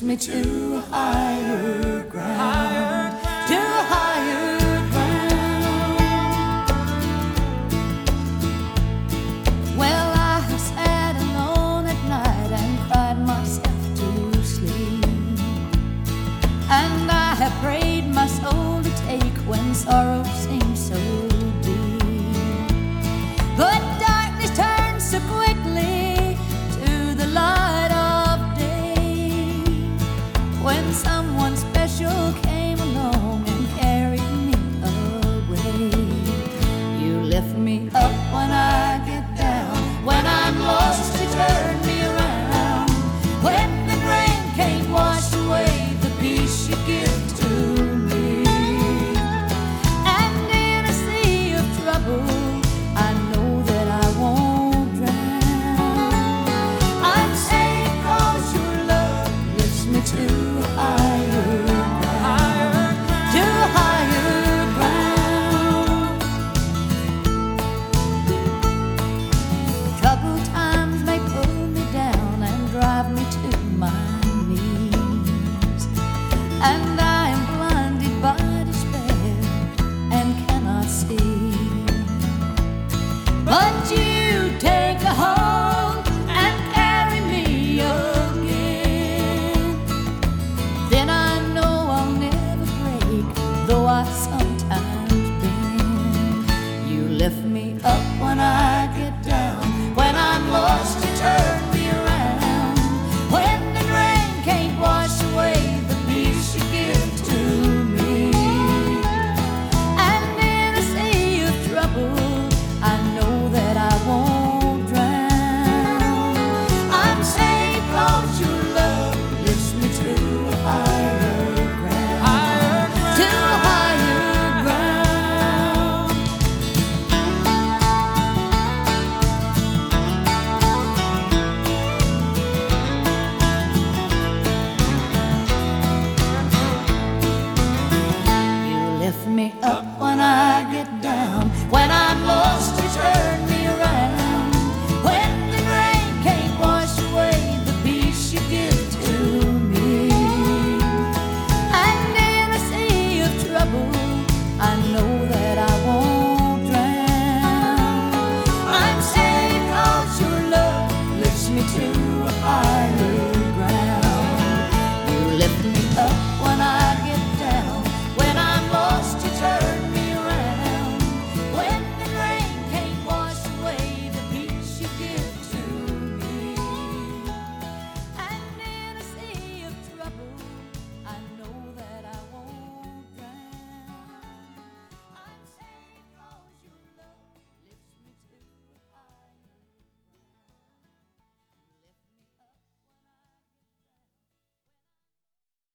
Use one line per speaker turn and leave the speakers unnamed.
me to higher ground, to higher ground. Well, I have sat alone at night and cried myself to sleep, and I have prayed my soul to take when sorrow seems so deep. But darkness turns so quickly to the light of day, when someone special came along and carried me away. You lift me up when I get down, when I'm lost you turn me around. When the rain can't wash away the peace you give to me, and in a sea of trouble I know that I won't drown. I'm safe 'cause your love lifts me to higher ground, to higher ground. Troubled times may pull me down and drive me to my knees, and I am blinded by despair and cannot see. But you take a hold and carry me again. Then I know I'll never break, though I sometimes bend. You lift me up when I get down, when I'm lost you turn me around. When the rain can't wash away the peace you give to me, and in a sea of trouble I know that I won't drown. I'm safe 'cause your love lifts me to higher ground, to higher ground. You lift me up when I get down, when I'm lost you turn me around. When the rain can't wash away the peace you give to me, and in a sea of trouble I know that I won't drown. I'm safe 'cause your love lifts me to